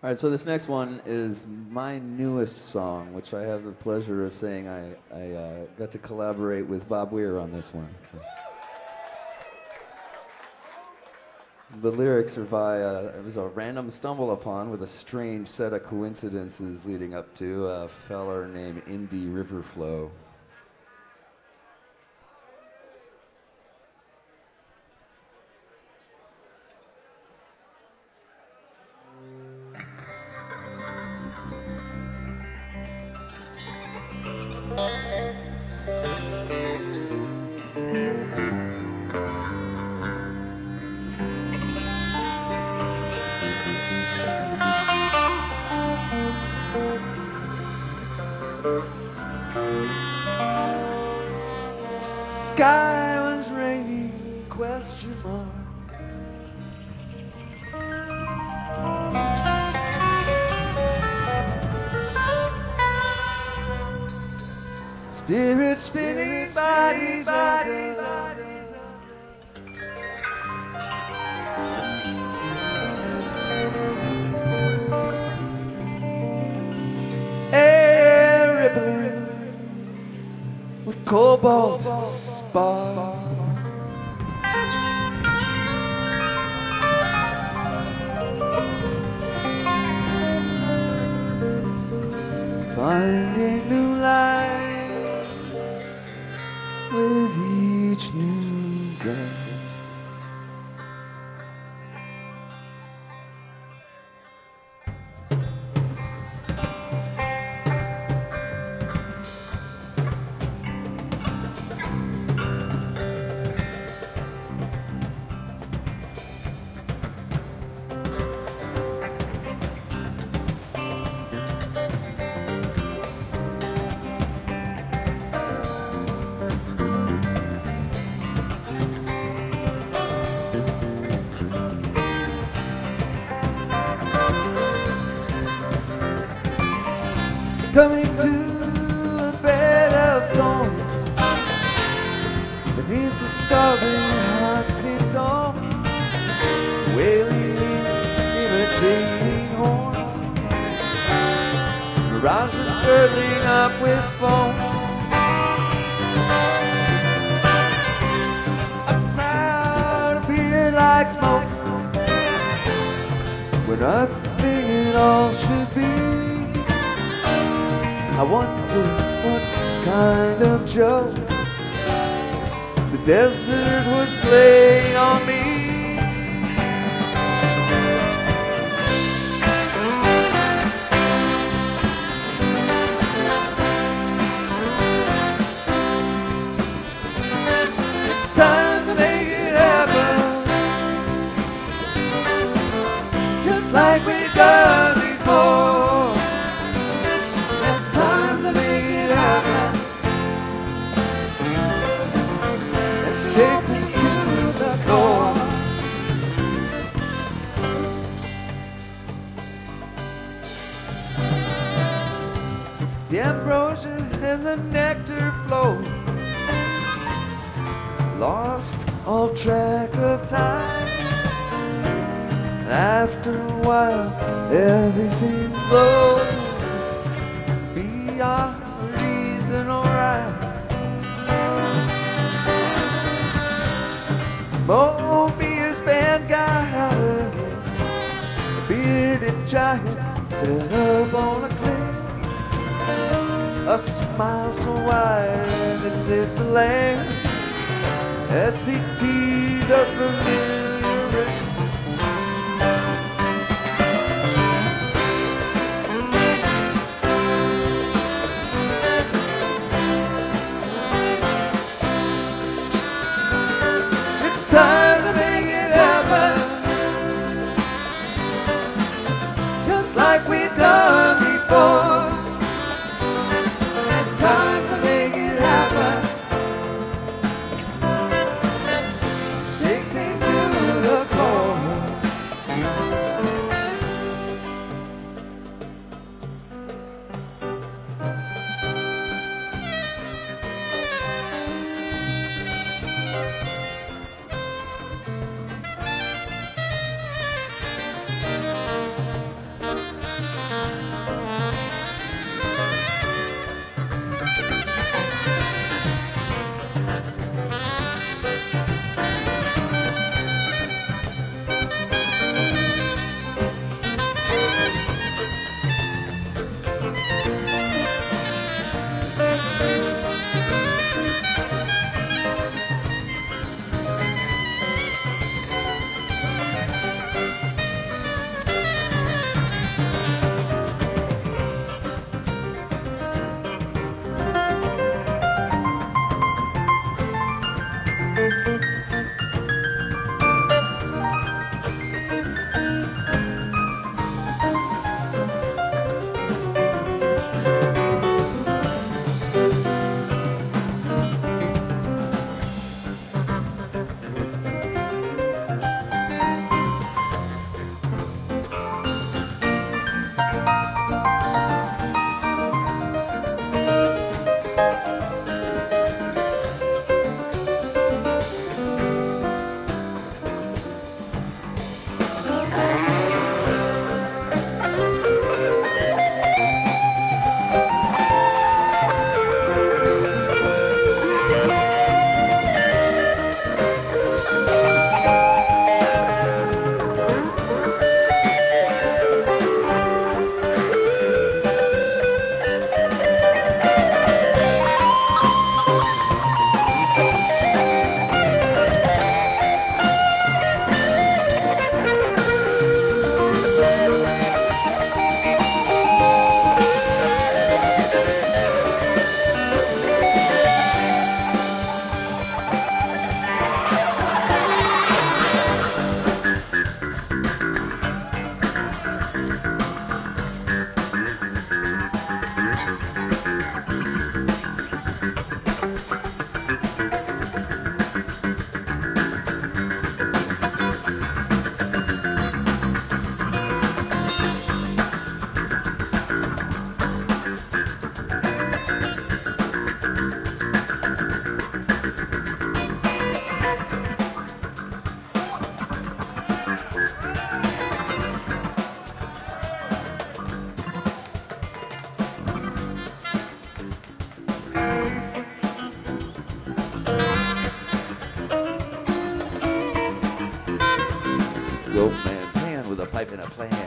All right, so this next one is my newest song, which I have the pleasure of saying I got to collaborate with Bob Weir on this one. So. The lyrics are via, it was a random stumble upon with a strange set of coincidences leading up to a feller named Indy Riverflow. Sky was raining, question mark. Spirit spinning, bodies air rippling with cobalt spark. Finding new life with each new breath. Coming to a bed of thorns beneath the scarring hot-pink dawn, wailing, imitating horns, mirages girdling up with foam. A crowd appeared like smoke where nothing at all should be. I wonder what kind of joke the desert was playing on me. It's time to make it happen, just like we've done before. Shake things to the core. The ambrosia and the nectar flow, lost all track of time. After a while, everything flows beyond reason or rhyme. Mobius band got out again. A bearded giant set up on a cliff. A smile so wide it lit the land as he teased a familiar riff. Time to make it happen, just like we've done before. It's time to make it happen, shake things to the core.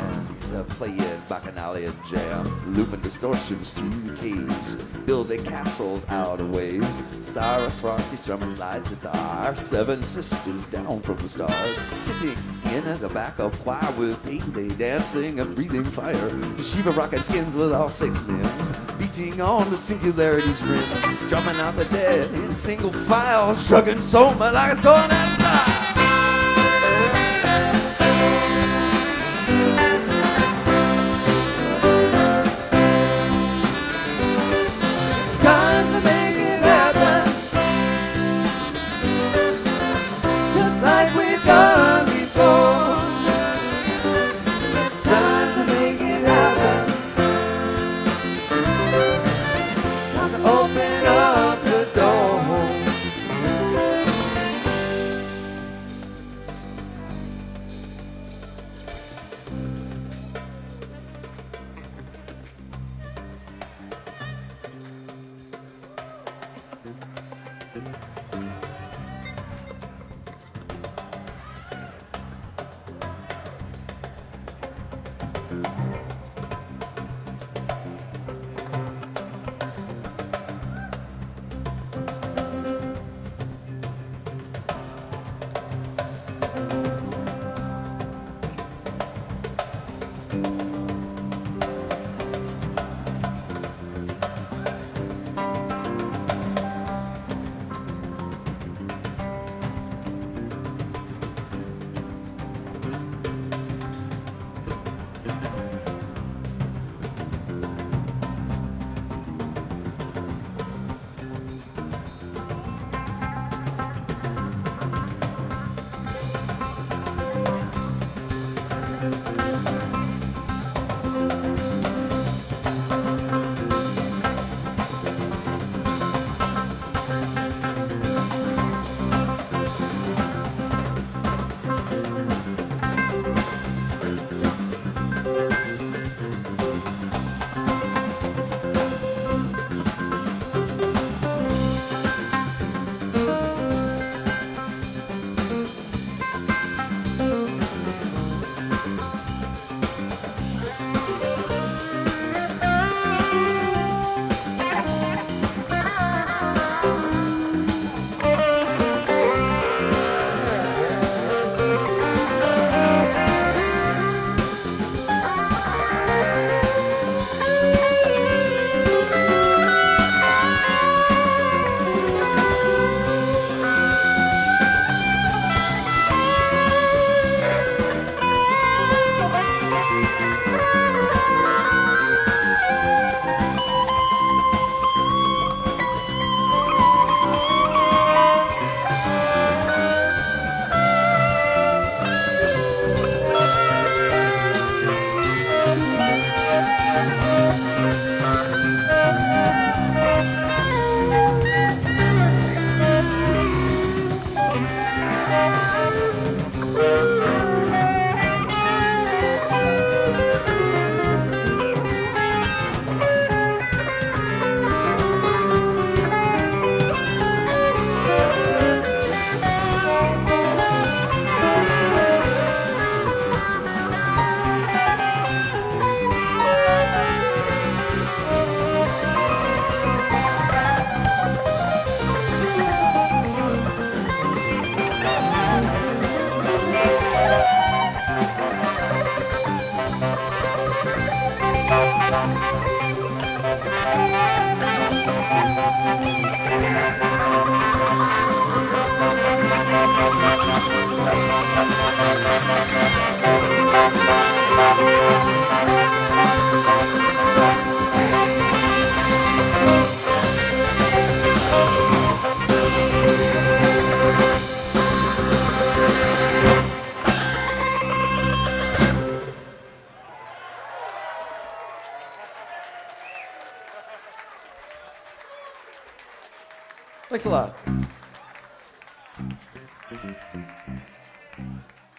He's playing bacchanalian jam, looping distortions through the caves, building castles out of waves. Saraswati strumming slide sitar, seven sisters down from the stars, sitting in as a backup choir with Pele dancing and breathing fire. Shiva rocking skins with all six limbs, beating on the singularity's rim, drumming out the dead in single file, shrugging soma like it's going out of style. Thanks a lot.